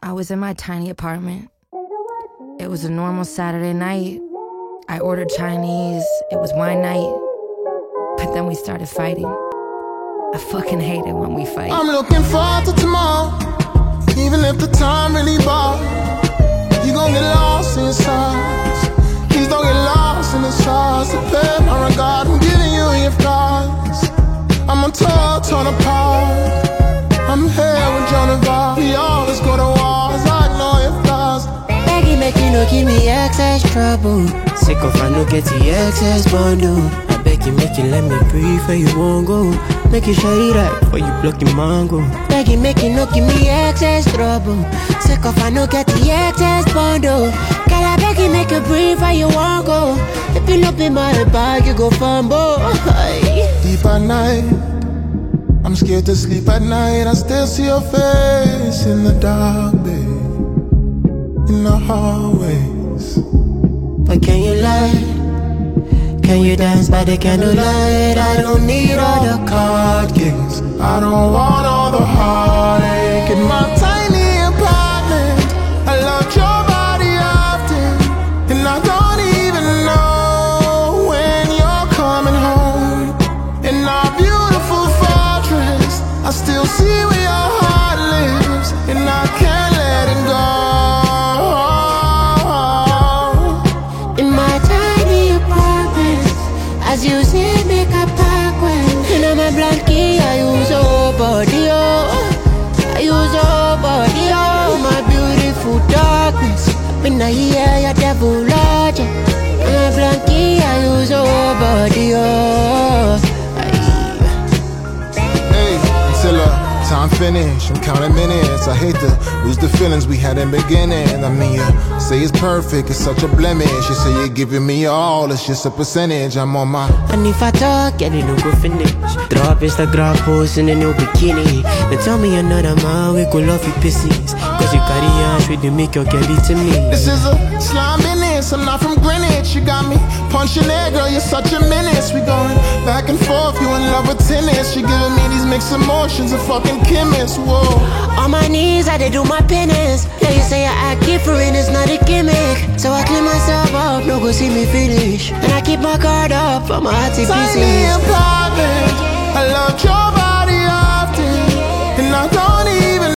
I was in my tiny apartment. It was a normal Saturday night. I ordered Chinese. It was wine night. But then we started fighting. I fucking hate it when we fight. I'm looking forward to tomorrow, even if the time really bought. You gon' get lost in your stars. Please don't get lost in the stars. To pay my regard, I'm giving you your flaws. I'm on tour, torn apart. I'm here with Joan of Arc. We always go to wars, I know your flaws. Begging, make you no give me excess trouble. Sick of I no get the excess bundle. I beg you, make you let me breathe where you won't go. Make you show you that before you block your mango. Begging, make you no give me excess trouble. Sick of I no get the excess bundle. Girl, I beg you, make you breathe where you won't go. If you look in my bag, you go fumble. Deep at night, I'm scared to sleep at night. I still see your face in the dark, babe, in the hallways. But can you lie? Can you dance by the candlelight? I don't need all the card games. I don't want all the heartache in my tiny apartment. I loved your body often, and I don't even know when you're coming home. In our beautiful fortress, I still see where your heart lives, and I can't let it go. In my tiny apartment, as you say, make a pack when. And I'm a blankie, I use all body, oh. I use all body, oh. My beautiful darkness, up in the air, your devil lodge. I'm a blankie, I use all body, oh. Hey, until time finish, I'm counting minutes. I hate to lose the feelings we had in beginning. I mean, you say it's perfect, it's such a blemish. You say you're giving me all, it's just a percentage. I'm on my. And if I talk, yeah, they don't go finish. Drop Instagram post in a new bikini. Then tell me another man, we could love you pieces. Cause you carry on, with you make your girl to me. This is a slime business, I'm not from Greenwich. You got me punching air, girl, you're such a menace. We going back and forth, you in love with tennis. You're giving me these mixed emotions, a fucking chemist, whoa. On my knees, I did do my penance. Yeah, you say I act different, it's not a gimmick. So I clean myself up, no go see me finish. And I keep my guard up for my hearty pieces. Tiny apartment, I loved your body often, and I don't